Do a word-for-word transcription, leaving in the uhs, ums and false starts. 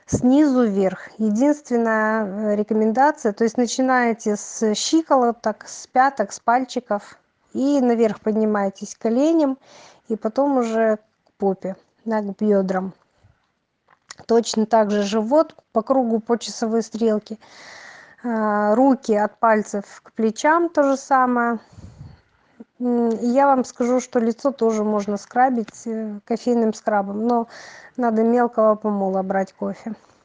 снизу вверх. Единственная э, рекомендация, то есть начинаете с щиколоток, с пяток, с пальчиков и наверх поднимаетесь к коленям и потом уже к попе, да, к бедрам. Точно так же живот по кругу по часовой стрелке. А, руки от пальцев к плечам то же самое. М, и я вам скажу, что лицо тоже можно скрабить э, кофейным скрабом, но надо мелкого помола брать кофе.